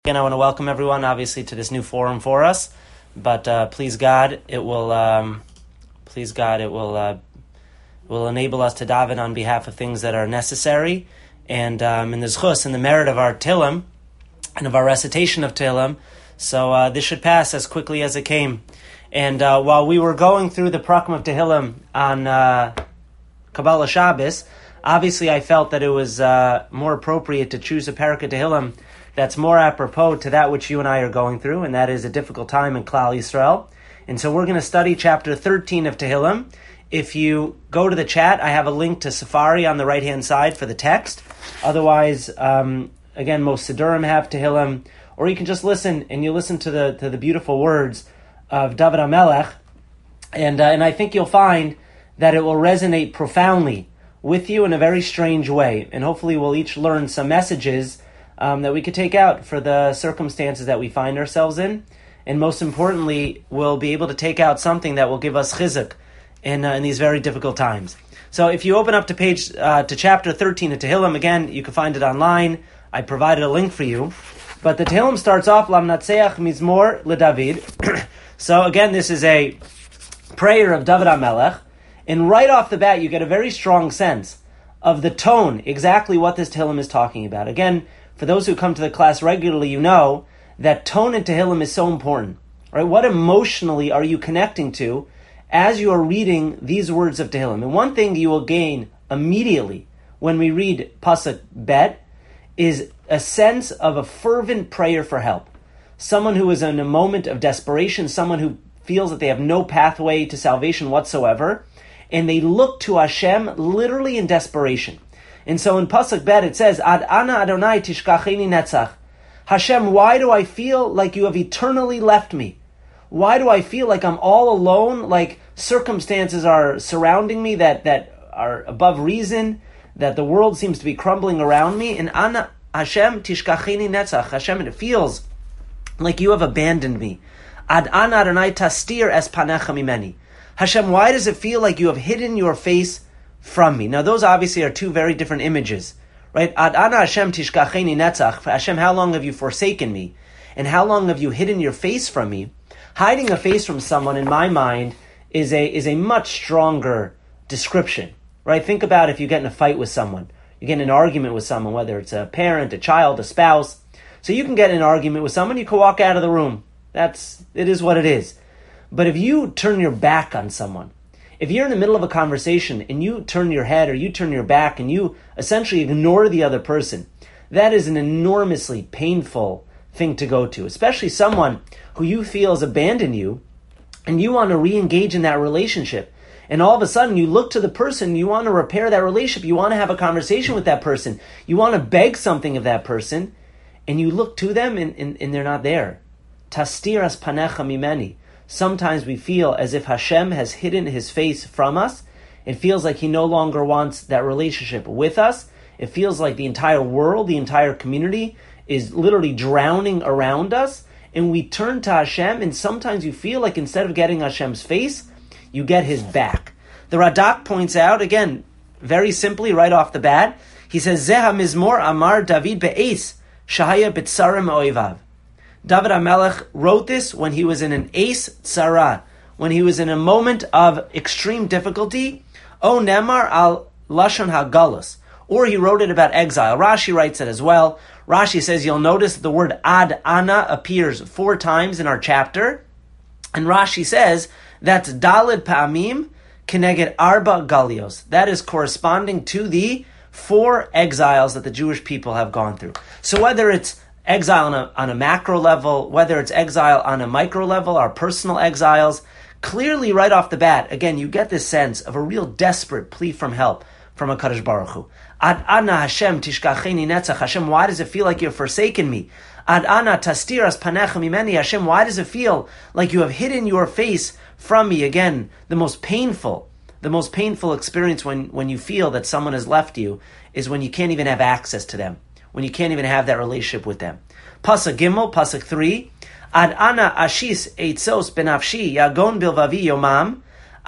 Again, I want to welcome everyone, obviously, to this new forum for us. But please God, it will enable us to daven on behalf of things that are necessary, and in the zchus and the merit of our Tehillim and of our recitation of Tehillim. So this should pass as quickly as it came. And while we were going through the Prakim of Tehillim on Kabbalah Shabbos, obviously I felt that it was more appropriate to choose a parak of Tehillim that's more apropos to that which you and I are going through, and that is a difficult time in Klal Yisrael. And so we're going to study chapter 13 of Tehillim. If you go to the chat, I have a link to Safari on the right-hand side for the text. Otherwise, again, most Siddurim have Tehillim, or you can just listen, and you listen to the beautiful words of David HaMelech, and I think you'll find that it will resonate profoundly with you in a very strange way, and hopefully we'll each learn some messages that we could take out for the circumstances that we find ourselves in, and most importantly, we'll be able to take out something that will give us chizuk in these very difficult times. So if you open up to chapter 13 of Tehillim, again, you can find it online. I provided a link for you. But the Tehillim starts off, Lamnatseach Mizmor LeDavid. So again, this is a prayer of David HaMelech, and right off the bat, you get a very strong sense of the tone, exactly what this Tehillim is talking about. Again, for those who come to the class regularly, you know that tone in Tehillim is so important. Right? What emotionally are you connecting to as you are reading these words of Tehillim? And one thing you will gain immediately when we read Pasuk Bet is a sense of a fervent prayer for help. Someone who is in a moment of desperation, someone who feels that they have no pathway to salvation whatsoever, and they look to Hashem literally in desperation. And so in Pasuk Bet it says, Ad ana Adonai tishkacheni netzach. Hashem, why do I feel like you have eternally left me? Why do I feel like I'm all alone, like circumstances are surrounding me that are above reason, that the world seems to be crumbling around me? And ana Hashem tishkacheni netzach. Hashem, it feels like you have abandoned me. Ad ana Adonai tastir es panecha mimeni. Hashem, why does it feel like you have hidden your face from me? Now, those obviously are two very different images, right? Ad ana Hashem tishkacheni netzach. Hashem, how long have you forsaken me? And how long have you hidden your face from me? Hiding a face from someone, in my mind, is a much stronger description, right? Think about if you get in a fight with someone. You get in an argument with someone, whether it's a parent, a child, a spouse. So you can get in an argument with someone, you can walk out of the room. It is what it is. But if you turn your back on someone, if you're in the middle of a conversation and you turn your head or you turn your back and you essentially ignore the other person, that is an enormously painful thing to go to, especially someone who you feel has abandoned you and you want to re-engage in that relationship. And all of a sudden you look to the person, you want to repair that relationship, you want to have a conversation with that person, you want to beg something of that person, and you look to them and they're not there. Tastir as panecha mimeni. Sometimes we feel as if Hashem has hidden his face from us. It feels like he no longer wants that relationship with us. It feels like the entire world, the entire community is literally drowning around us. And we turn to Hashem, and sometimes you feel like instead of getting Hashem's face, you get his back. The Radak points out, again, very simply, right off the bat, he says, Zeh HaMizmor Amar David Be'ez, Shahaya B'tsarim Oivav. David HaMelech wrote this when he was in an ace tzara, when he was in a moment of extreme difficulty. O Nemar al Lashon HaGalus. Or he wrote it about exile. Rashi writes it as well. Rashi says, you'll notice the word ad ana appears 4 times in our chapter. And Rashi says, that's Daled Pa'amim Keneged Arba Galios. That is corresponding to the 4 exiles that the Jewish people have gone through. So whether it's exile on a macro level, whether it's exile on a micro level, our personal exiles, clearly right off the bat, again, you get this sense of a real desperate plea from help from HaKadosh Baruch Hu. Ad ana Hashem tishkacheni netzach. Hashem, why does it feel like you've forsaken me? Ad ana tastir as panecha mimeni. Hashem, why does it feel like you have hidden your face from me? Again, the most painful experience when you feel that someone has left you is when you can't even have access to them, when you can't even have that relationship with them. Pasuk Gimel, Pasuk 3, Ad ana ashis eitzos benafshi yagon bilvavi yomam.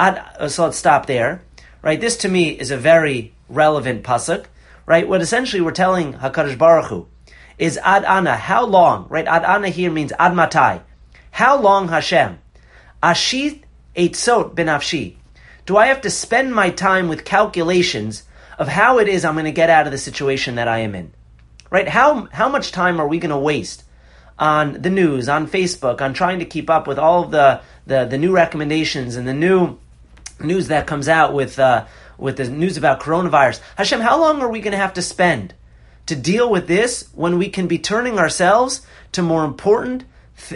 So let's stop there. Right, this to me is a very relevant pasuk. Right, what essentially we're telling HaKadosh Baruch Hu is ad ana, how long, right? Ad ana here means ad matai. How long, Hashem? Ashit eitzot benafshi. Do I have to spend my time with calculations of how it is I'm going to get out of the situation that I am in? Right? How much time are we going to waste on the news, on Facebook, on trying to keep up with all of the new recommendations and the new news that comes out with the news about coronavirus? Hashem, how long are we going to have to spend to deal with this when we can be turning ourselves to more important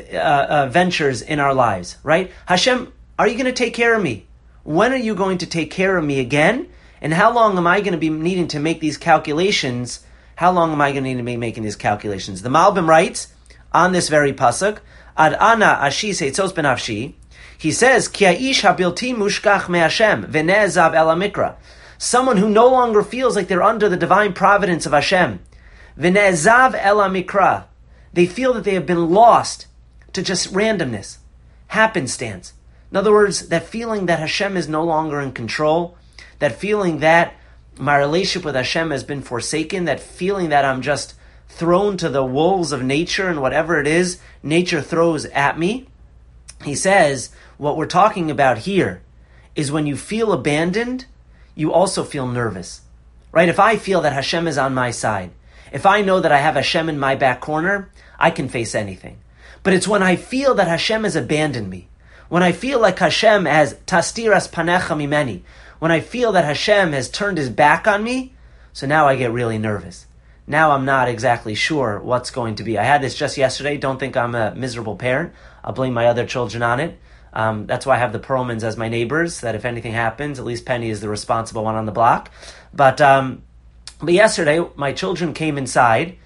ventures in our lives, right? Hashem, are you going to take care of me? When are you going to take care of me again? And how long am I going to be needing to make these calculations? How long am I going to need to be making these calculations? The Malbim writes on this very pasuk, Ad ana ashi seitzos benafshi. He says, Ki ha'ish habilti mushkach me'Hashem v'ne'ezav el hamikra. Someone who no longer feels like they're under the divine providence of Hashem. V'ne'ezav el hamikra. They feel that they have been lost to just randomness, happenstance. In other words, that feeling that Hashem is no longer in control, that feeling that my relationship with Hashem has been forsaken, that feeling that I'm just thrown to the wolves of nature and whatever it is nature throws at me. He says, what we're talking about here is when you feel abandoned, you also feel nervous, right? If I feel that Hashem is on my side, if I know that I have Hashem in my back corner, I can face anything. But it's when I feel that Hashem has abandoned me, when I feel like Hashem has tastiras panecha mimeni, when I feel that Hashem has turned his back on me, so now I get really nervous. Now I'm not exactly sure what's going to be. I had this just yesterday. Don't think I'm a miserable parent. I'll blame my other children on it. That's why I have the Perlmans as my neighbors, that if anything happens, at least Penny is the responsible one on the block. But yesterday, my children came inside,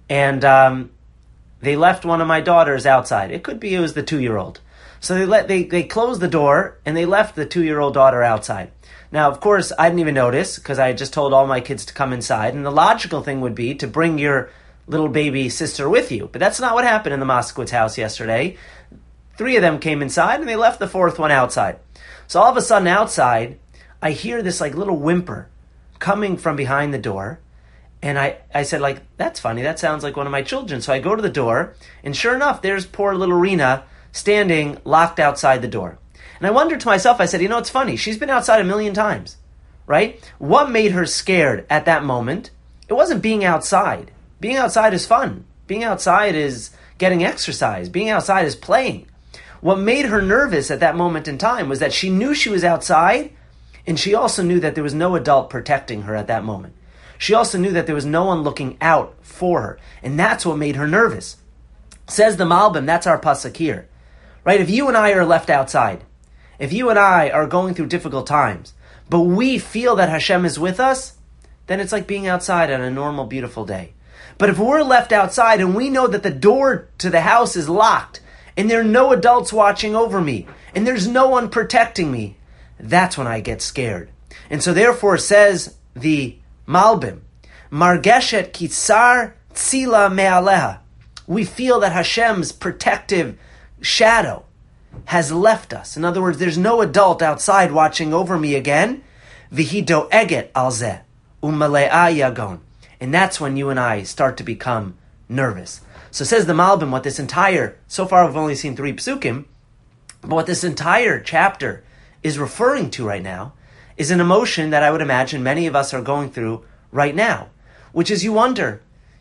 and they left one of my daughters outside. It could be it was the 2-year-old. So they closed the door, and they left the 2-year-old daughter outside. Now, of course, I didn't even notice, because I just told all my kids to come inside, and the logical thing would be to bring your little baby sister with you. But that's not what happened in the Moskowitz house yesterday. 3 of them came inside, and they left the 4th one outside. So all of a sudden, outside, I hear this little whimper coming from behind the door, and I said, that's funny, that sounds like one of my children. So I go to the door, and sure enough, there's poor little Rena standing locked outside the door. And I wondered to myself, I said, it's funny, she's been outside 1,000,000 times, right? What made her scared at that moment? It wasn't being outside. Being outside is fun. Being outside is getting exercise. Being outside is playing. What made her nervous at that moment in time was that she knew she was outside, and she also knew that there was no adult protecting her at that moment. She also knew that there was no one looking out for her, and that's what made her nervous. Says the Malbim, that's our pasuk here. Right? If you and I are left outside, if you and I are going through difficult times, but we feel that Hashem is with us, then it's like being outside on a normal, beautiful day. But if we're left outside and we know that the door to the house is locked, and there are no adults watching over me, and there's no one protecting me, that's when I get scared. And so therefore says the Malbim, Margeshet Kitsar Tzila Me'aleha. We feel that Hashem's protective shadow has left us. In other words, there's no adult outside watching over me again. V'hi do'eget al zeh u'male'a yagon. And that's when you and I start to become nervous. So says the Malbim, what this entire, so far we've only seen 3 psukim, but what this entire chapter is referring to right now is an emotion that I would imagine many of us are going through right now, which is you wonder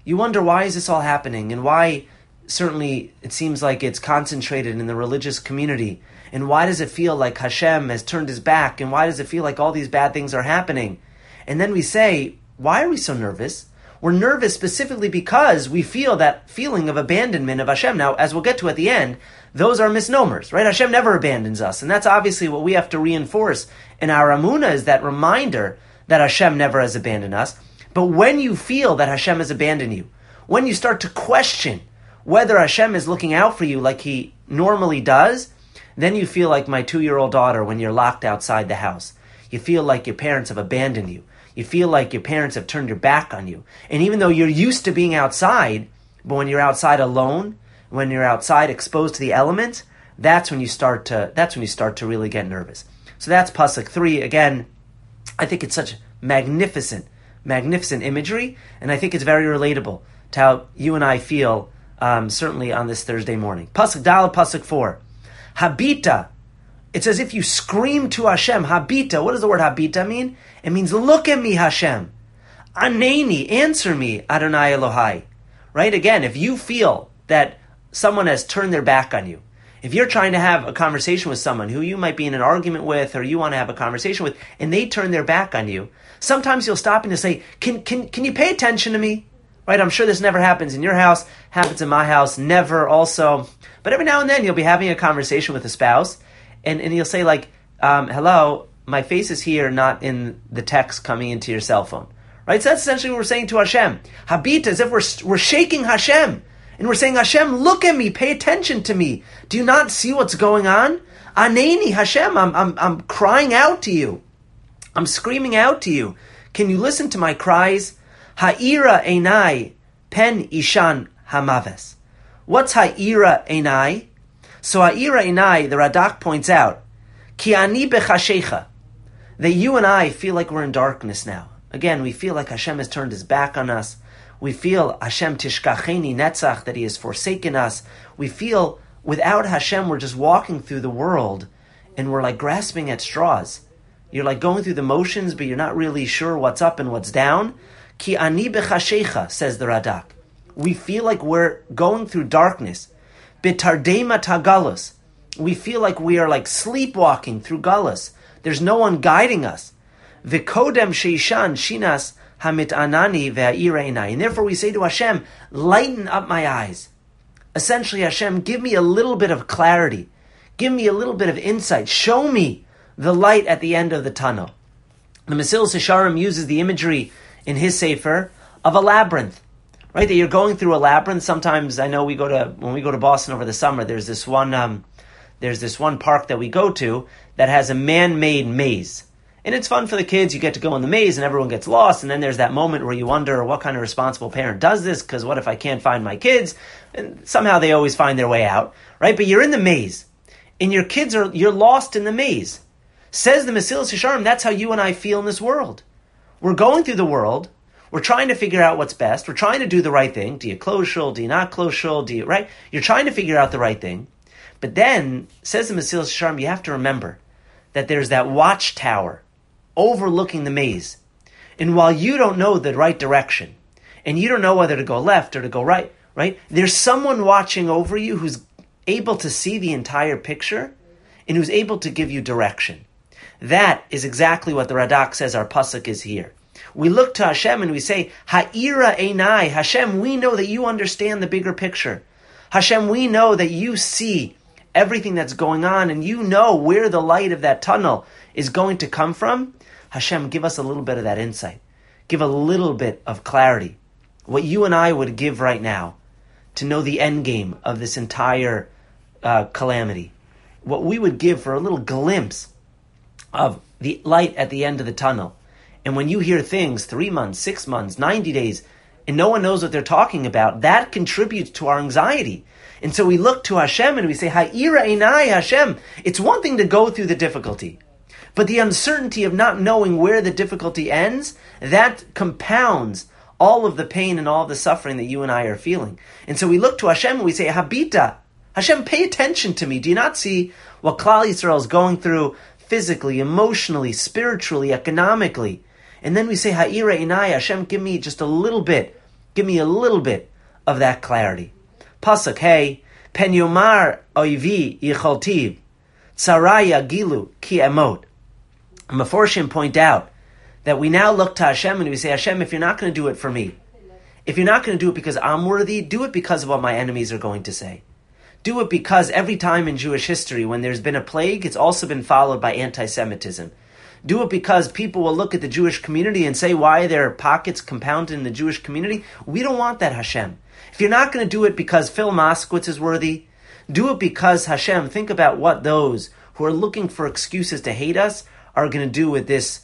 why is this all happening, and why certainly it seems like it's concentrated in the religious community, and why does it feel like Hashem has turned his back, and why does it feel like all these bad things are happening? And then we say, why are we so nervous? We're nervous specifically because we feel that feeling of abandonment of Hashem. Now, as we'll get to at the end, those are misnomers, right? Hashem never abandons us, and that's obviously what we have to reinforce in our Amunah, is that reminder that Hashem never has abandoned us. But when you feel that Hashem has abandoned you, when you start to question whether Hashem is looking out for you like he normally does, then you feel like my 2-year-old daughter when you're locked outside the house. You feel like your parents have abandoned you. You feel like your parents have turned your back on you. And even though you're used to being outside, but when you're outside alone, when you're outside exposed to the elements, that's when you start to really get nervous. So that's pasuk 3. Again, I think it's such magnificent imagery, and I think it's very relatable to how you and I feel, certainly on this Thursday morning. Pasuk Dal, Pasuk 4. Habita. It's as if you scream to Hashem. Habita. What does the word habita mean? It means look at me, Hashem. Aneni, answer me, Adonai Elohai. Right? Again, if you feel that someone has turned their back on you, if you're trying to have a conversation with someone who you might be in an argument with or you want to have a conversation with, and they turn their back on you, sometimes you'll stop and you'll say, can you pay attention to me? Right? I'm sure this never happens in your house, happens in my house, never also. But every now and then you'll be having a conversation with a spouse, and you'll say like, hello, my face is here, not in the text coming into your cell phone. Right? So that's essentially what we're saying to Hashem. Habita, as if we're shaking Hashem. And we're saying, Hashem, look at me, pay attention to me. Do you not see what's going on? Aneni, Hashem, I'm crying out to you. I'm screaming out to you. Can you listen to my cries? Ha'ira einai, pen ishan hamaves. What's ha'ira einai? So ha'ira einai, the Radak points out, ki ani bechashecha, that you and I feel like we're in darkness now. Again, we feel like Hashem has turned his back on us. We feel Hashem tishkacheni netzach, that he has forsaken us. We feel without Hashem we're just walking through the world and we're like grasping at straws. You're like going through the motions, but you're not really sure what's up and what's down. Ki ani bechashecha, says the Radak. We feel like we're going through darkness. Bitardema tagalus. We feel like we are like sleepwalking through galus. There's no one guiding us. V'kodem sheishan shinas hamit anani ve'ireinai. And therefore we say to Hashem, lighten up my eyes. Essentially, Hashem, give me a little bit of clarity. Give me a little bit of insight. Show me the light at the end of the tunnel. The Mesilas Yesharim uses the imagery in his sefer of a labyrinth. Right? That you're going through a labyrinth. Sometimes I know when we go to Boston over the summer, there's this one park that we go to that has a man-made maze. And it's fun for the kids. You get to go in the maze and everyone gets lost. And then there's that moment where you wonder what kind of responsible parent does this? Because what if I can't find my kids? And somehow they always find their way out, right? But you're in the maze and your kids you're lost in the maze. Says the Mesilas Yesharim, that's how you and I feel in this world. We're going through the world. We're trying to figure out what's best. We're trying to do the right thing. Do you close shul? Do you not close shul? Right? You're trying to figure out the right thing. But then, says the Mesilas Yesharim, you have to remember that there's that watchtower overlooking the maze. And while you don't know the right direction, and you don't know whether to go left or to go right, there's someone watching over you who's able to see the entire picture and who's able to give you direction. That is exactly what the Radak says our pasuk is here. We look to Hashem and we say, Ha'ira einai, Hashem, we know that you understand the bigger picture. Hashem, we know that you see everything that's going on and you know where the light of that tunnel is going to come from. Hashem, give us a little bit of that insight. Give a little bit of clarity. What you and I would give right now to know the end game of this entire calamity. What we would give for a little glimpse of the light at the end of the tunnel. And when you hear things 3 months, 6 months, 90 days, and no one knows what they're talking about, that contributes to our anxiety. And so we look to Hashem and we say, Ha'ira einai, Hashem. It's one thing to go through the difficulty. But the uncertainty of not knowing where the difficulty ends, that compounds all of the pain and all of the suffering that you and I are feeling. And so we look to Hashem and we say, Habita, Hashem, pay attention to me. Do you not see what Klal Yisrael is going through physically, emotionally, spiritually, economically? And then we say, Ha'ira einai, Hashem, give me just a little bit. Give me a little bit of that clarity. Pasuk, hey, pen yomar oivi yicholtiv, tzaraya gilu ki emot. Meforshim point out that we now look to Hashem and we say, Hashem, if you're not going to do it for me, if you're not going to do it because I'm worthy, do it because of what my enemies are going to say. Do it because every time in Jewish history when there's been a plague, it's also been followed by anti-Semitism. Do it because people will look at the Jewish community and say, why are there pockets compounded in the Jewish community? We don't want that, Hashem. If you're not going to do it because Phil Moskowitz is worthy, do it because, Hashem, think about what those who are looking for excuses to hate us are going to do with this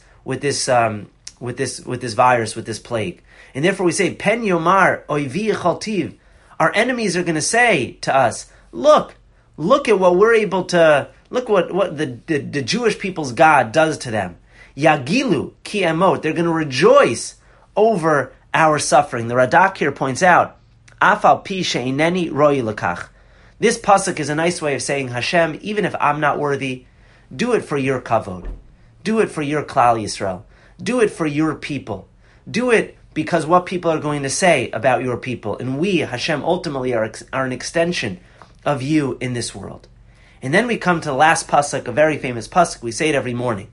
virus, with this plague. And therefore we say, Pen Yomar Oivi Chaltiv. Our enemies are going to say to us, look at what we're able to, look what the Jewish people's God does to them. Yagilu ki emot. They're going to rejoice over our suffering. The Radak here points out Afal pi she'ineni roi lekach. This pasuk is a nice way of saying, Hashem, even if I'm not worthy, do it for your kavod. Do it for your Klal Yisrael. Do it for your people. Do it because what people are going to say about your people. And we, Hashem, ultimately are an extension of you in this world. And then we come to the last pasuk, a very famous pasuk. We say it every morning.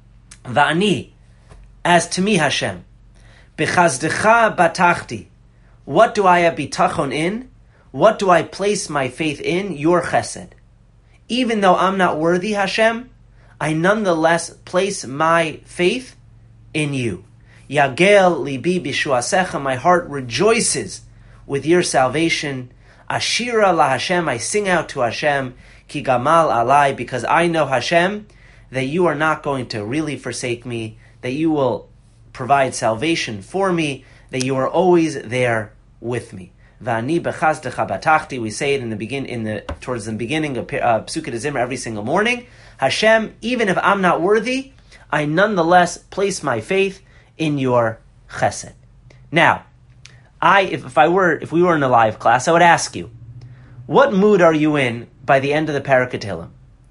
Va'ani, as to me, Hashem, b'chazdecha batachti. What do I have bitachon in? What do I place my faith in? Your chesed. Even though I'm not worthy, Hashem, I nonetheless place my faith in you. Yagel libi bishuasecha, my heart rejoices with your salvation. Ashira la Hashem, I sing out to Hashem, ki gamal alai, because I know, Hashem, that you are not going to really forsake me, that you will provide salvation for me, that you are always there with me. Va'ani b'chazdecha batachti, we say it towards the beginning of Psukei Zimra every single morning. Hashem, even if I'm not worthy, I nonetheless place my faith in your chesed. Now, if we were in a live class, I would ask you, what mood are you in by the end of the Perek Tehillim?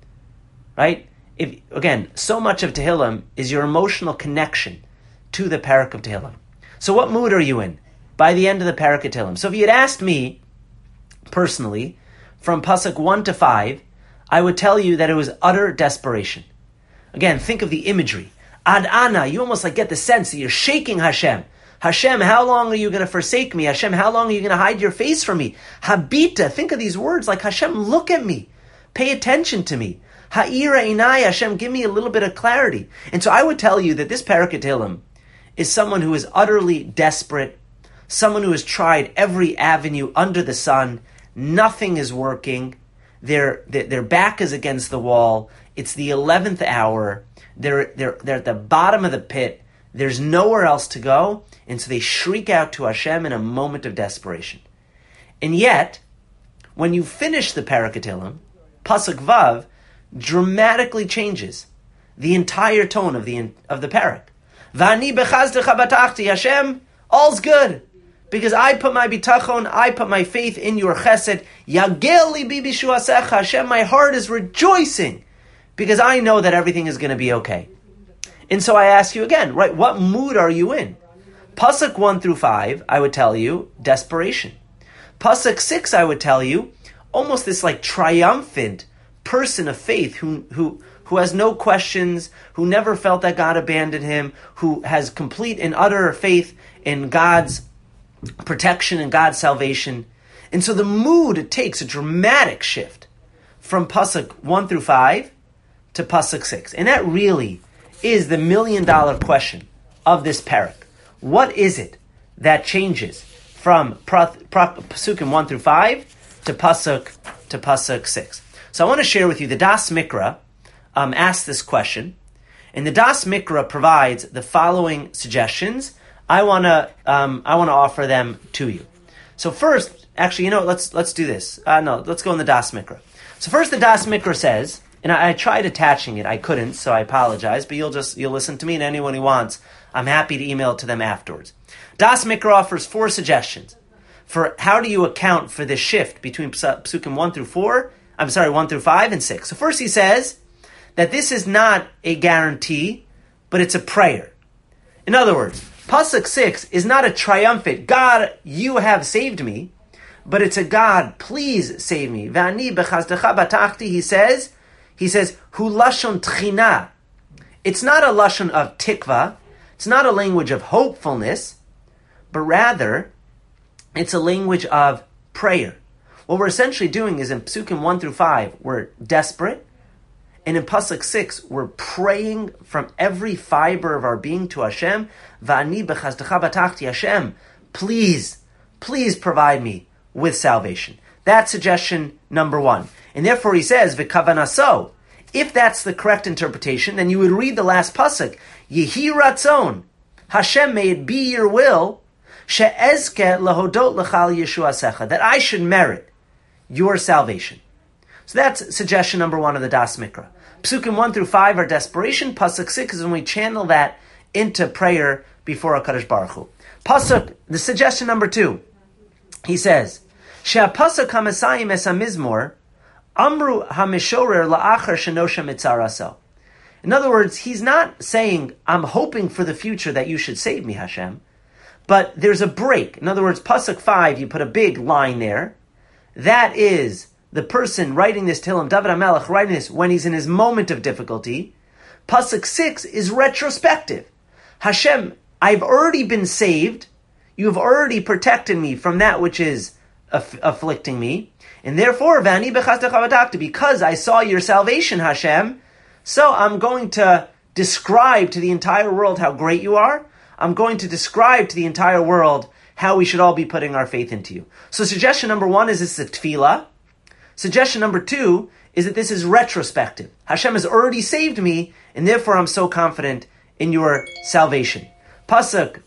Right? Again, so much of Tehillim is your emotional connection to the Perek of Tehillim. So what mood are you in by the end of the Perek Tehillim? So if you had asked me, personally, from Pasuk 1 to 5, I would tell you that it was utter desperation. Again, think of the imagery. Ad ana, you almost get the sense that you're shaking Hashem. Hashem, how long are you going to forsake me? Hashem, how long are you going to hide your face from me? Habita, think of these words like, Hashem, look at me. Pay attention to me. Ha'ira inai, Hashem, give me a little bit of clarity. And so I would tell you that this Perek Tehillim is someone who is utterly desperate, someone who has tried every avenue under the sun. Nothing is working. Their back is against the wall. It's the 11th hour. They're at the bottom of the pit. There's nowhere else to go. And so they shriek out to Hashem in a moment of desperation. And yet, when you finish the Perek Tehillim, Pasuk Vav dramatically changes the entire tone of the Perek. Va'ani b'chazdecha batachti, Hashem, all's good. Because I put my bitachon, I put my faith in your chesed. Yagel libi bishuasecha, Hashem, my heart is rejoicing because I know that everything is going to be okay. And so I ask you again, right, what mood are you in? Pasuk 1 through 5, I would tell you, desperation. Pasuk 6, I would tell you, almost this triumphant person of faith who has no questions, who never felt that God abandoned him, who has complete and utter faith in God's protection and God's salvation. And so the mood takes a dramatic shift from Pasuk 1 through 5 to Pasuk 6. And that really is the $1 million question of this parak. What is it that changes from Pasukim 1 through 5 to Pasuk 6? So I want to share with you, the Das Mikra asked this question, and the Das Mikra provides the following suggestions. I want to offer them to you. So first, actually, let's do this. Let's go in the Das Mikra. So first, the Das Mikra says, and I tried attaching it, I couldn't, so I apologize. But you'll listen to me, and anyone who wants, I'm happy to email it to them afterwards. Das Mikra offers 4 suggestions for how do you account for the shift between Psukim 1 through 5 and 6. So first, he says that this is not a guarantee, but it's a prayer. In other words, Pasuk 6 is not a triumphant, God, you have saved me, but it's a God, please save me. V'ani b'chazdecha batachti, he says, hu lashon tchina. It's not a lashon of tikva, it's not a language of hopefulness, but rather, it's a language of prayer. What we're essentially doing is in Psukim 1 through 5, we're desperate, and in Pasuk 6, we're praying from every fiber of our being to Hashem. Va'ani b'chazdecha batachti, Hashem, please provide me with salvation. That's suggestion number 1. And therefore he says, v'kavanaso. If that's the correct interpretation, then you would read the last pasuk, Yehi ratzon, Hashem, may it be your will, she'ezke lahodot l'chal yeshuasecha, that I should merit your salvation. So that's suggestion number 1 of the Das Mikra. Psukim 1 through 5 are desperation. Pasuk 6 is when we channel that into prayer before HaKadosh Baruch Hu. The suggestion number 2 He says, "She'apasuk hamasayim es hamizmor, amru hamishorer la'achar shenosha mitzaraso." In other words, he's not saying, "I'm hoping for the future that you should save me, Hashem," but there's a break. In other words, pasuk 5, you put a big line there. That is the person writing this Tehillim, David HaMelech, writing this when he's in his moment of difficulty. Pasuk 6 is retrospective. Hashem, I've already been saved. You've already protected me from that which is afflicting me. And therefore, Vani b'chasdecha v'dakta, because I saw your salvation, Hashem, so I'm going to describe to the entire world how great you are. I'm going to describe to the entire world how we should all be putting our faith into you. So suggestion number 1 is this is a tefillah. Suggestion number 2 is that this is retrospective. Hashem has already saved me, and therefore I'm so confident in your salvation. Pasuk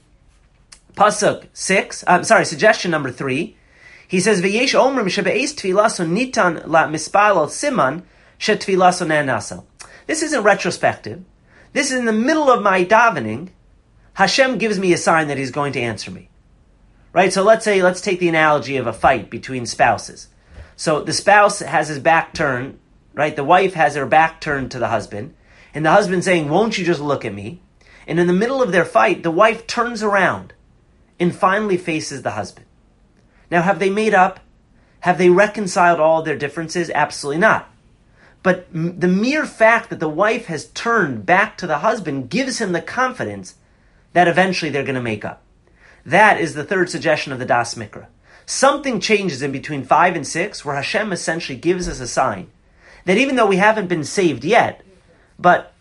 6, suggestion number 3, he says, V'yesh omrim shebe'ez tfilaso nitan la mispal al siman she tfilaso ne'naso. This isn't retrospective. This is in the middle of my davening. Hashem gives me a sign that he's going to answer me. Right? So let's take the analogy of a fight between spouses. So the spouse has his back turned, right? The wife has her back turned to the husband, and the husband saying, won't you just look at me? And in the middle of their fight, the wife turns around and finally faces the husband. Now, have they made up? Have they reconciled all their differences? Absolutely not. But the mere fact that the wife has turned back to the husband gives him the confidence that eventually they're going to make up. That is the third suggestion of the Das Mikra. Something changes in between 5 and 6 where Hashem essentially gives us a sign that even though we haven't been saved yet, but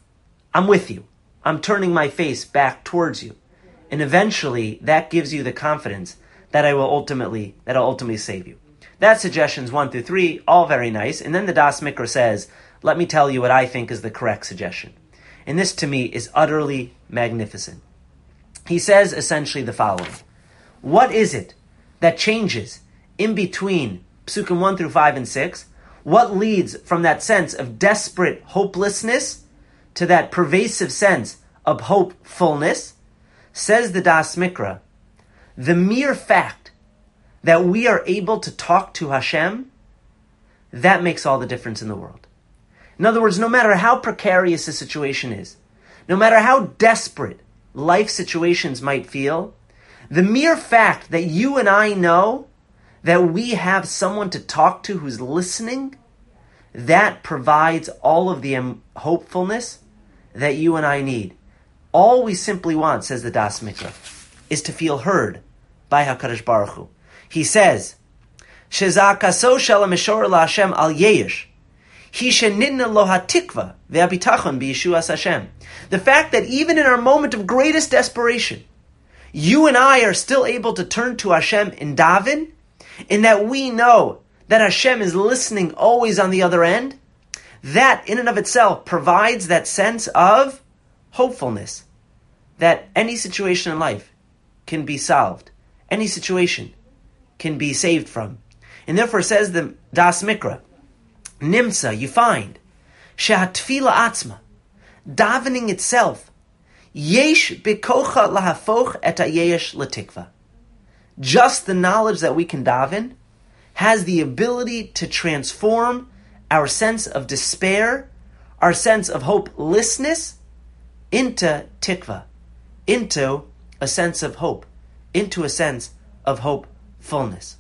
I'm with you. I'm turning my face back towards you. And eventually that gives you the confidence that I'll ultimately save you. That's suggestions 1 through 3, all very nice. And then the Das Mikra says, let me tell you what I think is the correct suggestion. And this to me is utterly magnificent. He says essentially the following. What is it that changes in between Psukim 1 through 5 and 6? What leads from that sense of desperate hopelessness to that pervasive sense of hopefulness? Says the Das Mikra, the mere fact that we are able to talk to Hashem, that makes all the difference in the world. In other words, no matter how precarious the situation is, no matter how desperate life situations might feel, the mere fact that you and I know that we have someone to talk to who's listening, that provides all of the hopefulness that you and I need. All we simply want, says the Das Mikra, is to feel heard by HaKadosh Baruch Hu. He says, Shezakaso shel mishor la Hashem al yeyish. He shenitna lo hatikva ve'abitachon b'Yeshuas Hashem. The fact that even in our moment of greatest desperation, you and I are still able to turn to Hashem in daven, and that we know that Hashem is listening always on the other end, that in and of itself provides that sense of hopefulness, that any situation in life can be solved, any situation can be saved from. And therefore says the Das Mikra, Nimsa, you find, Shehatfila Atzma, davening itself, Yesh bikocha lahafoch et hayesh latikva. Just the knowledge that we can daven has the ability to transform our sense of despair, our sense of hopelessness, into tikva, into a sense of hope, into a sense of hopefulness.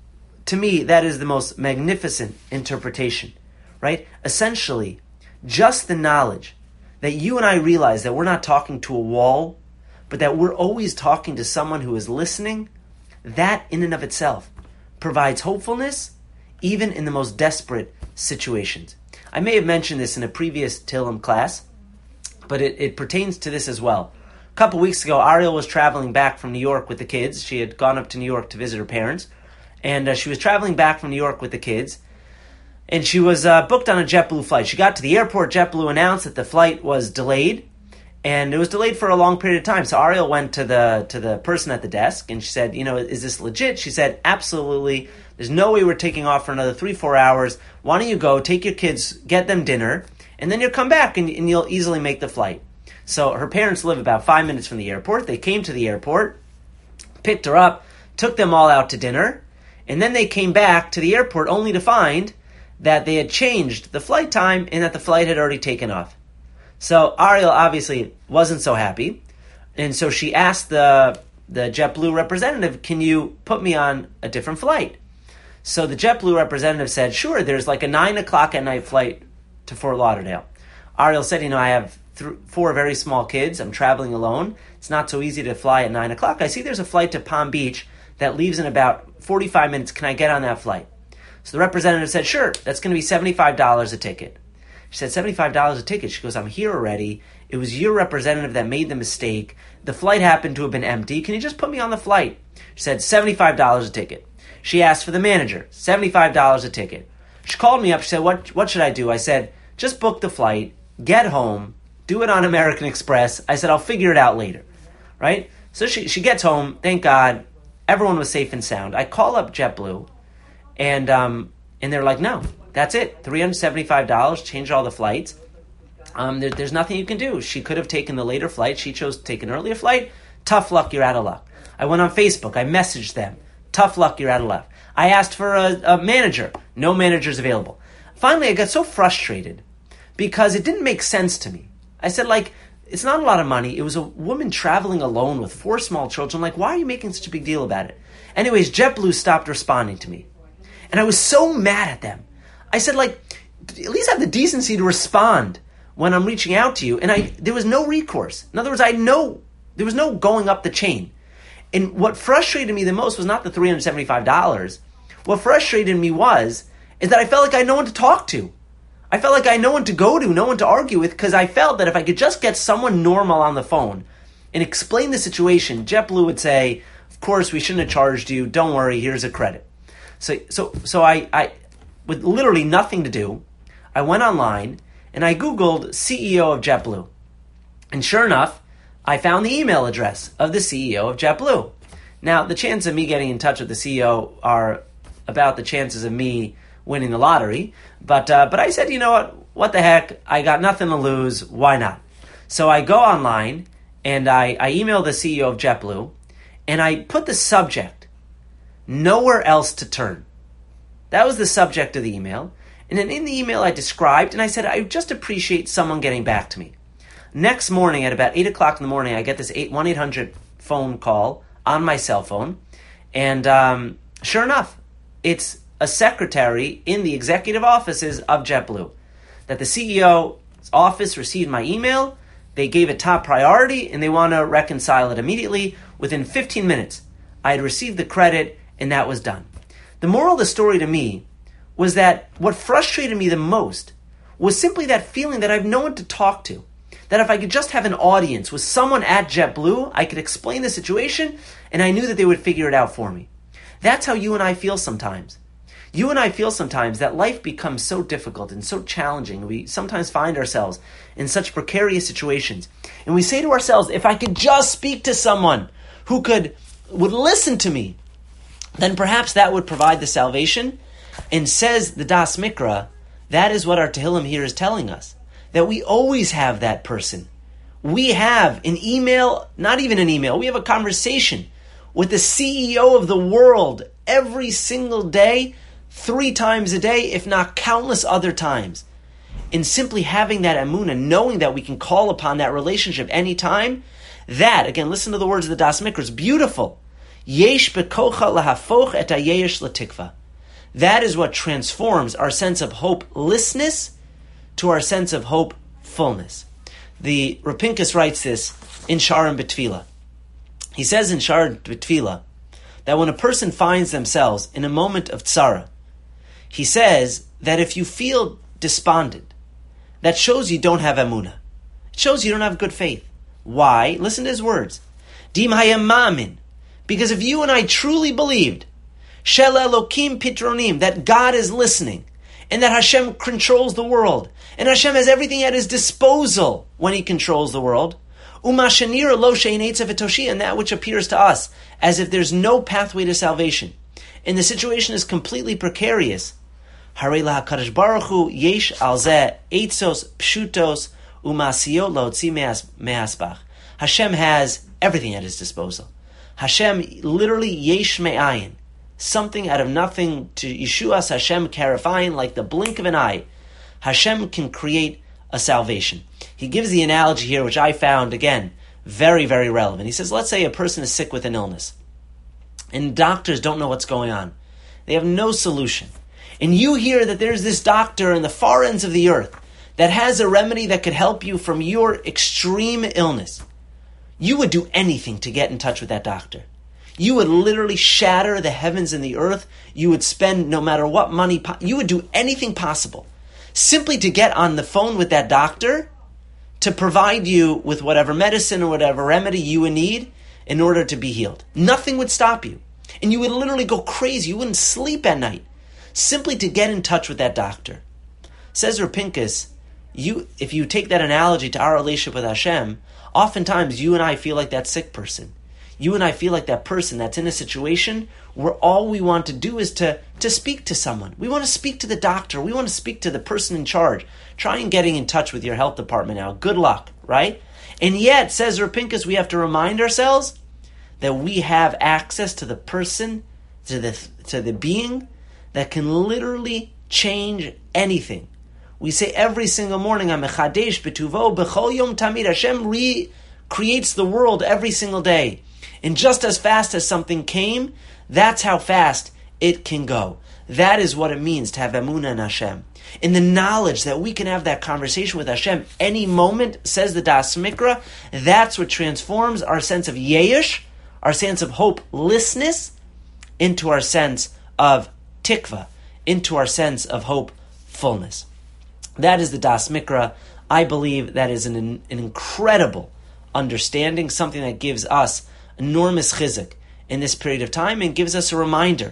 To me, that is the most magnificent interpretation, right? Essentially, just the knowledge that you and I realize that we're not talking to a wall, but that we're always talking to someone who is listening, that in and of itself provides hopefulness even in the most desperate situations. I may have mentioned this in a previous Tehillim class, but it pertains to this as well. A couple weeks ago, Ariel was traveling back from New York with the kids. She had gone up to New York to visit her parents, and she was traveling back from New York with the kids, and she was booked on a JetBlue flight. She got to the airport, JetBlue announced that the flight was delayed, and it was delayed for a long period of time. So Ariel went to the person at the desk, and she said, is this legit? She said, absolutely. There's no way we're taking off for another 3-4 hours. Why don't you go, take your kids, get them dinner, and then you'll come back, and you'll easily make the flight. So her parents live about 5 minutes from the airport. They came to the airport, picked her up, took them all out to dinner, and then they came back to the airport only to find that they had changed the flight time and that the flight had already taken off. So Ariel obviously wasn't so happy, and so she asked the JetBlue representative, can you put me on a different flight? So the JetBlue representative said, sure, there's like a 9 o'clock at night flight to Fort Lauderdale. Ariel said, I have 4 very small kids. I'm traveling alone. It's not so easy to fly at 9 o'clock. I see there's a flight to Palm Beach that leaves in about 45 minutes. Can I get on that flight? So the representative said, sure, that's going to be $75 a ticket. She said, $75 a ticket. She goes, I'm here already. It was your representative that made the mistake. The flight happened to have been empty. Can you just put me on the flight? She said, $75 a ticket. She asked for the manager, $75 a ticket. She called me up. She said, what should I do? I said, just book the flight, get home, do it on American Express. I said, I'll figure it out later, right? So she gets home. Thank God, everyone was safe and sound. I call up JetBlue, and they're like, no, that's it, $375, changed all the flights. There's nothing you can do. She could have taken the later flight. She chose to take an earlier flight. Tough luck, you're out of luck. I went on Facebook. I messaged them. Tough luck, you're out of luck. I asked for a manager. No managers available. Finally, I got so frustrated because it didn't make sense to me. I said, it's not a lot of money. It was a woman traveling alone with 4 small children. Why are you making such a big deal about it? Anyways, JetBlue stopped responding to me. And I was so mad at them. I said, at least have the decency to respond when I'm reaching out to you. And there was no recourse. In other words, there was no going up the chain. And what frustrated me the most was not the $375. What frustrated me is that I felt like I had no one to talk to. I felt like I had no one to go to, no one to argue with, because I felt that if I could just get someone normal on the phone and explain the situation, JetBlue would say, of course, we shouldn't have charged you. Don't worry, here's a credit. So I with literally nothing to do, I went online and I Googled CEO of JetBlue. And sure enough, I found the email address of the CEO of JetBlue. Now, the chances of me getting in touch with the CEO are about the chances of me winning the lottery. But I said, you know what the heck? I got nothing to lose. Why not? So I go online and I email the CEO of JetBlue and I put the subject, nowhere else to turn. That was the subject of the email. And then in the email I described, and I said, I just appreciate someone getting back to me. Next morning at about 8 o'clock in the morning, I get this 1-800 phone call on my cell phone. And sure enough, it's a secretary in the executive offices of JetBlue. That the CEO's office received my email, they gave it top priority, and they want to reconcile it immediately. Within 15 minutes, I had received the credit, and that was done. The moral of the story to me was that what frustrated me the most was simply that feeling that I have no one to talk to. That if I could just have an audience with someone at JetBlue, I could explain the situation, and I knew that they would figure it out for me. That's how you and I feel sometimes. You and I feel sometimes that life becomes so difficult and so challenging. We sometimes find ourselves in such precarious situations. And we say to ourselves, if I could just speak to someone who would listen to me, then perhaps that would provide the salvation. And says the Das Mikra, that is what our Tehillim here is telling us. That we always have that person. We have an email, not even an email, we have a conversation with the CEO of the world every single day, 3 times a day, if not countless other times. And simply having that emunah, knowing that we can call upon that relationship anytime, that, again, listen to the words of the Das Mikra, it's beautiful. Yesh bekocha lahafoch et hayesh latikva. That is what transforms our sense of hopelessness to our sense of hopefulness. The Rapinkus writes this in Sharim B'Tfila. He says in Sharim B'Tfila that when a person finds themselves in a moment of tzara, he says that if you feel despondent, that shows you don't have emunah. It shows you don't have good faith. Why? Listen to his words. Dim hayam ma'amin. Because if you and I truly believed Shel Elokim Pitronim, that God is listening, and that Hashem controls the world, and Hashem has everything at his disposal when he controls the world, Umashanira lo shein eitzav etoshi, and that which appears to us as if there's no pathway to salvation, and the situation is completely precarious. Harei lahakadosh baruch hu yesh al zeh eitzos pshutos umasiyot laotzi me'asbach. Hashem has everything at his disposal. Hashem, literally, yesh me'ayin. Something out of nothing to Yeshuas Hashem karafayin, like the blink of an eye. Hashem can create a salvation. He gives the analogy here, which I found, again, very, very relevant. He says, let's say a person is sick with an illness, and doctors don't know what's going on. They have no solution. And you hear that there's this doctor in the far ends of the earth that has a remedy that could help you from your extreme illness. You would do anything to get in touch with that doctor. You would literally shatter the heavens and the earth. You would spend no matter what money, you would do anything possible simply to get on the phone with that doctor to provide you with whatever medicine or whatever remedy you would need in order to be healed. Nothing would stop you. And you would literally go crazy. You wouldn't sleep at night simply to get in touch with that doctor. Says Rav Pinkus, if you take that analogy to our relationship with Hashem, oftentimes you and I feel like that sick person. You and I feel like that person that's in a situation where all we want to do is to speak to someone. We want to speak to the doctor. We want to speak to the person in charge. Try and getting in touch with your health department now. Good luck, right? And yet, says Rav Pinkus, we have to remind ourselves that we have access to the person, to the being that can literally change anything. We say every single morning, HaMechadesh b'tuvo b'chol yom tamid. Hashem recreates the world every single day. And just as fast as something came, that's how fast it can go. That is what it means to have emunah in Hashem. In the knowledge that we can have that conversation with Hashem any moment, says the Das Mikra, that's what transforms our sense of yesh, our sense of hopelessness, into our sense of tikva, into our sense of hopefulness. That is the Das Mikra. I believe that is an incredible understanding, something that gives us enormous chizuk in this period of time and gives us a reminder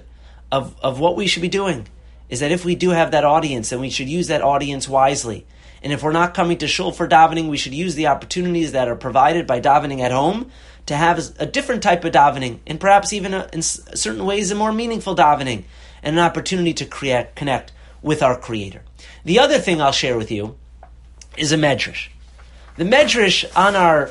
of what we should be doing. Is that if we do have that audience, then we should use that audience wisely. And if we're not coming to shul for davening, we should use the opportunities that are provided by davening at home to have a different type of davening, and perhaps even in certain ways a more meaningful davening, and an opportunity to connect with our Creator. The other thing I'll share with you is a medrash. The medrash on our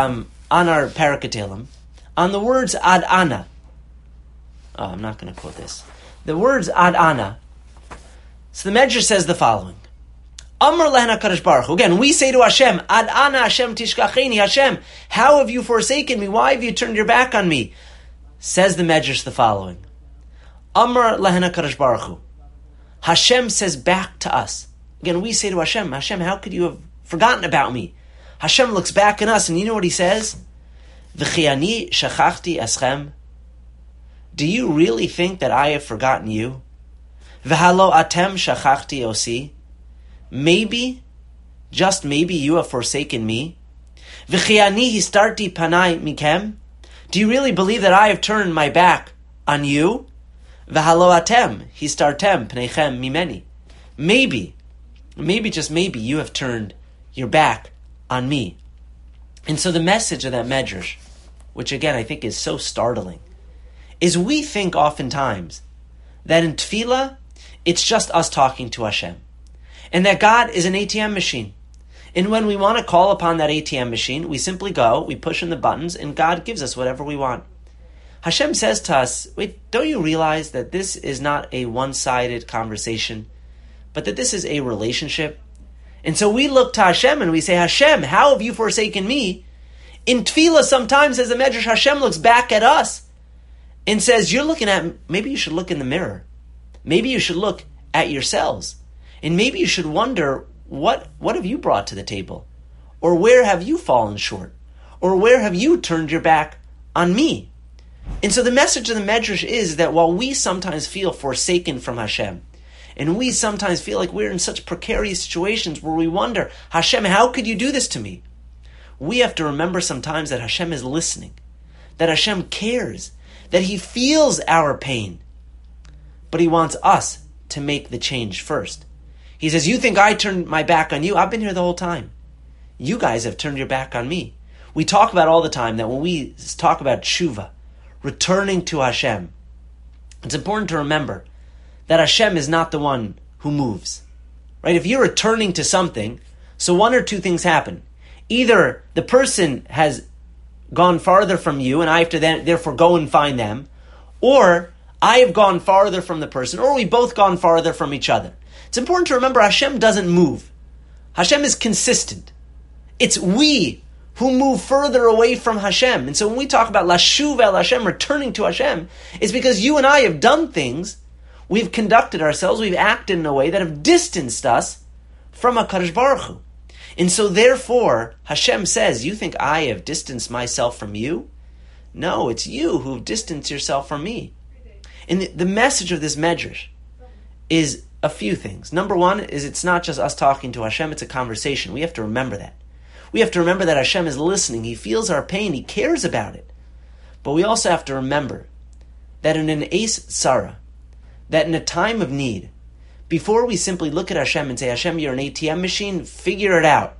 Parak HaTeilim, on the words ad ana. Oh, I'm not going to quote this. The words ad ana. So the medrash says the following. Amar lehen HaKadosh Baruch Hu. Again, we say to Hashem, ad ana Hashem tishkacheni. Hashem, how have you forsaken me? Why have you turned your back on me? Says the medrash the following. Amar lehen HaKadosh Baruch Hu. Hashem says back to us. Again, we say to Hashem, Hashem, how could you have forgotten about me? Hashem looks back at us, and you know what he says? V'chi ani shachachti eschem. Do you really think that I have forgotten you? V'halo atem shachachti osi. Maybe, just maybe, you have forsaken me. V'chi ani histarti panai mikem. Do you really believe that I have turned my back on you? V'halo atem histartem pneichem mimeni. Maybe, just maybe, you have turned your back on me. And so the message of that medrash, which again I think is so startling, is we think oftentimes that in tefillah, it's just us talking to Hashem. And that God is an ATM machine. And when we want to call upon that ATM machine, we simply go, we push in the buttons, and God gives us whatever we want. Hashem says to us, wait, don't you realize that this is not a one-sided conversation, but that this is a relationship? And so we look to Hashem and we say, Hashem, how have you forsaken me? In tefillah, sometimes as a medrash, Hashem looks back at us and says, maybe you should look in the mirror. Maybe you should look at yourselves. And maybe you should wonder, what have you brought to the table? Or where have you fallen short? Or where have you turned your back on me? And so the message of the medrash is that while we sometimes feel forsaken from Hashem, and we sometimes feel like we're in such precarious situations where we wonder, Hashem, how could you do this to me? We have to remember sometimes that Hashem is listening, that Hashem cares, that He feels our pain, but He wants us to make the change first. He says, you think I turned my back on you? I've been here the whole time. You guys have turned your back on me. We talk about all the time that when we talk about tshuva, returning to Hashem, it's important to remember that Hashem is not the one who moves. Right? If you're returning to something, so one or two things happen. Either the person has gone farther from you, and I have to then therefore go and find them, or I have gone farther from the person, or we both gone farther from each other. It's important to remember Hashem doesn't move. Hashem is consistent. It's we who move further away from Hashem. And so when we talk about Lashuv el Hashem, returning to Hashem, it's because you and I have done things, we've conducted ourselves, we've acted in a way that have distanced us from HaKadosh Baruch Hu. And so therefore, Hashem says, you think I have distanced myself from you? No, it's you who have distanced yourself from me. And the message of this medrash is a few things. Number one is it's not just us talking to Hashem, it's a conversation. We have to remember that. We have to remember that Hashem is listening. He feels our pain. He cares about it. But we also have to remember that in an ace tzara, that in a time of need, before we simply look at Hashem and say, Hashem, you're an ATM machine, figure it out.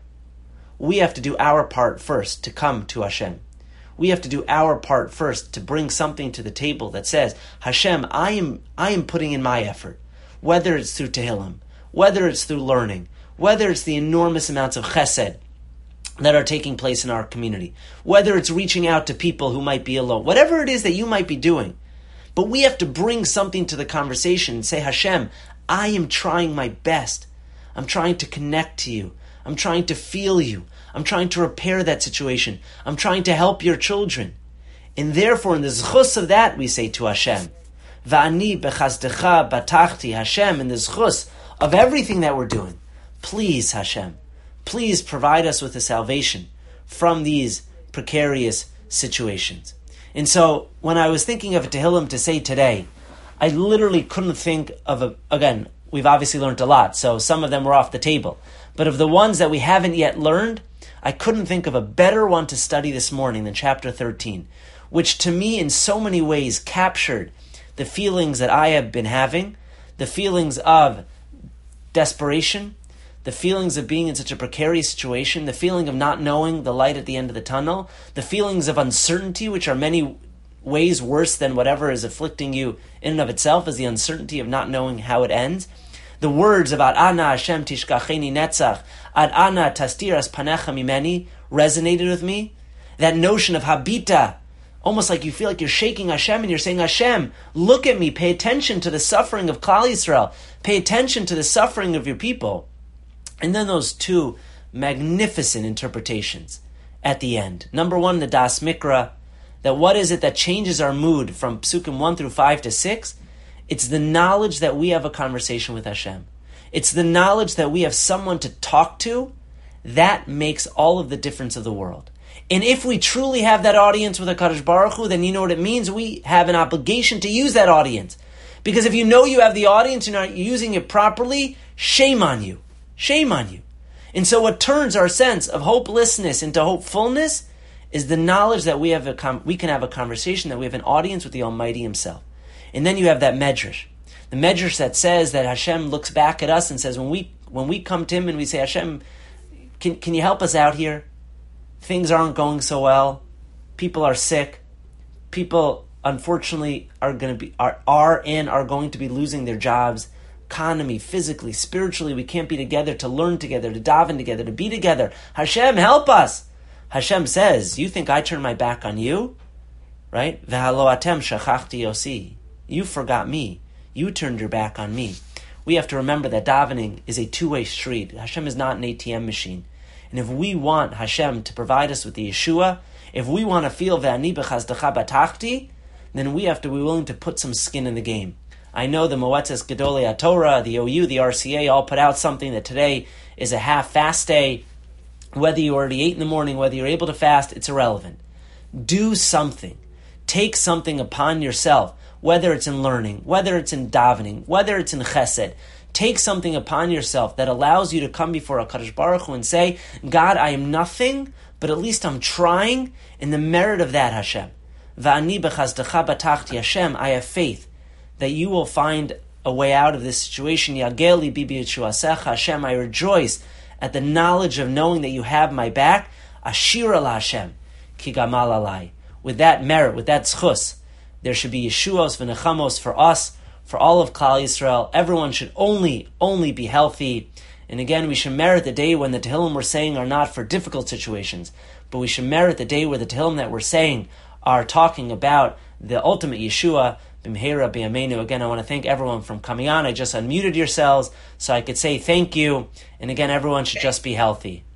We have to do our part first to come to Hashem. We have to do our part first to bring something to the table that says, Hashem, I am putting in my effort. Whether it's through Tehillim, whether it's through learning, whether it's the enormous amounts of chesed that are taking place in our community, whether it's reaching out to people who might be alone, whatever it is that you might be doing. But we have to bring something to the conversation and say, Hashem, I am trying my best. I'm trying to connect to you. I'm trying to feel you. I'm trying to repair that situation. I'm trying to help your children. And therefore, in the zchus of that, we say to Hashem, Va'ani bechazdecha batachti, Hashem, in the zchus of everything that we're doing, please, Hashem, please provide us with a salvation from these precarious situations. And so, when I was thinking of a Tehillim to say today, I literally couldn't think of again, we've obviously learned a lot, so some of them were off the table. But of the ones that we haven't yet learned, I couldn't think of a better one to study this morning than chapter 13, which to me in so many ways captured the feelings that I have been having, the feelings of desperation, the feelings of being in such a precarious situation, the feeling of not knowing the light at the end of the tunnel, the feelings of uncertainty, which are many ways worse than whatever is afflicting you in and of itself, is the uncertainty of not knowing how it ends. The words about Ana Hashem tishkacheni netzach, Ad Ana tastiras panecha mimeni resonated with me. That notion of habita, almost like you feel like you're shaking Hashem and you're saying, Hashem, look at me, pay attention to the suffering of Klal Yisrael, pay attention to the suffering of your people. And then those two magnificent interpretations at the end. Number one, the Das Mikra, that what is it that changes our mood from Psukim 1 through 5 to 6? It's the knowledge that we have a conversation with Hashem. It's the knowledge that we have someone to talk to. That makes all of the difference of the world. And if we truly have that audience with HaKadosh Baruch Hu, then you know what it means. We have an obligation to use that audience. Because if you know you have the audience, you're not using it properly, shame on you. Shame on you. And so what turns our sense of hopelessness into hopefulness is the knowledge that we can have a conversation, that we have an audience with the Almighty Himself. And then you have that medrash. The medrash that says that Hashem looks back at us and says, when we come to Him and we say, Hashem, can you help us out here? Things aren't going so well. People are sick. People, unfortunately, are going to be losing their jobs. Economy, physically, spiritually, we can't be together to learn together, to daven together, to be together. Hashem, help us! Hashem says, you think I turn my back on you? Right? V'halo atem shachachti yosi. You forgot me. You turned your back on me. We have to remember that davening is a two-way street. Hashem is not an ATM machine. And if we want Hashem to provide us with the Yeshua, if we want to feel Ve'ani b'chazdecha batachti, then we have to be willing to put some skin in the game. I know the Moetzes Gedolei HaTorah, the OU, the RCA, all put out something that today is a half-fast day. Whether you already ate in the morning, whether you're able to fast, it's irrelevant. Do something. Take something upon yourself, whether it's in learning, whether it's in davening, whether it's in chesed. Take something upon yourself that allows you to come before HaKadosh Baruch Hu and say, God, I am nothing, but at least I'm trying in the merit of that, Hashem. Va'ani b'chazdecha batachti, Hashem, I have faith that you will find a way out of this situation. Yageli bibi yeshuasecha, Hashem, I rejoice at the knowledge of knowing that you have my back. Ashira la Hashem, ki gamal alai. With that merit, with that tzchus, there should be yeshuos v'nechamos for us, for all of Klal Yisrael. Everyone should only be healthy. And again, we should merit the day when the Tehillim we're saying are not for difficult situations, but we should merit the day where the Tehillim that we're saying are talking about the ultimate Yeshua, B'mheira B'yameinu. Again, I want to thank everyone from coming on. I just unmuted yourselves so I could say thank you. And again, everyone should just be healthy.